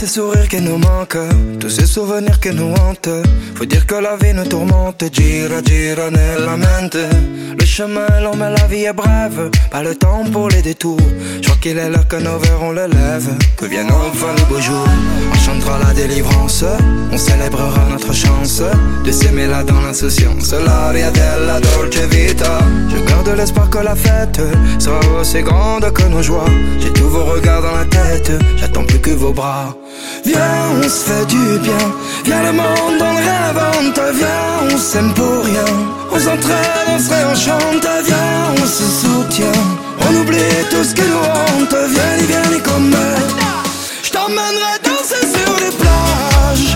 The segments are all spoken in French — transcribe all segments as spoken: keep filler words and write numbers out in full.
ces sourires qui nous manquent, tous ces souvenirs qui nous hantent. Faut dire que la vie nous tourmente, gira gira nella mente. Le chemin est long mais la vie est brève, pas le temps pour les détours. Je crois qu'il est l'heure que nos verrons le lève, que viennent enfin les beaux jours. On chantera la délivrance, on célébrera notre chance de s'aimer là dans l'insouciance. L'aria della dolce vita. Je garde l'espoir que la fête sera aussi grande que nos joies. J'ai tous vos regards dans la tête, j'attends plus que vos bras. Viens, on se fait du bien, viens le monde on réinvente. Viens, on s'aime pour rien, on s'entraide, on se réenchante. Viens, on se soutient, on oublie tout ce qui nous hante. Viens, viens, comme je t'emmènerai danser sur les plages.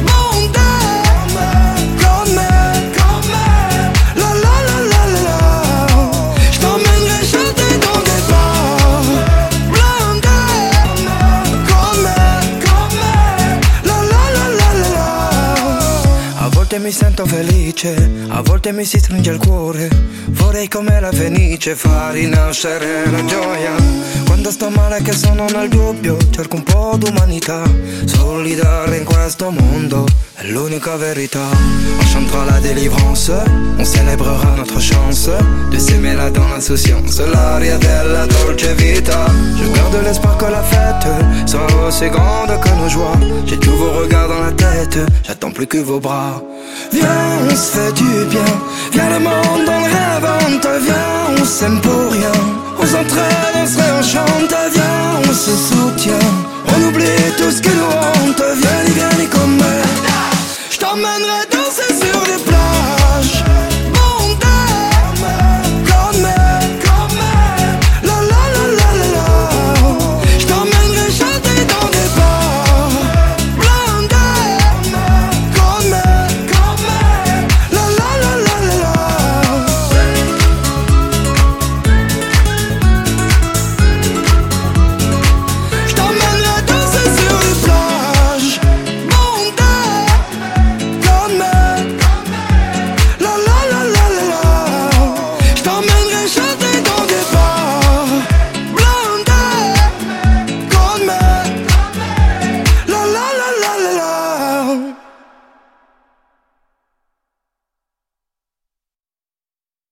A volte mi sento felice, a volte mi si stringe il cuore. Vorrei come la fenice far rinascere la gioia. Quando sto male che sono nel dubbio, cerco un po' d'umanità. Solidare in questo mondo è l'unica verità. On chantera la délivrance, on célébrera notre chance de s'aimer là dans l'insouciance. L'aria della dolce vita. Je garde l'espoir que la fête sera aussi grande que nos joies. J'ai tous vos regards dans la tête, j'attends plus que vos bras. Viens, on se fait du bien, viens le monde on le réinvente. Viens, on s'aime pour rien, on s'entraide,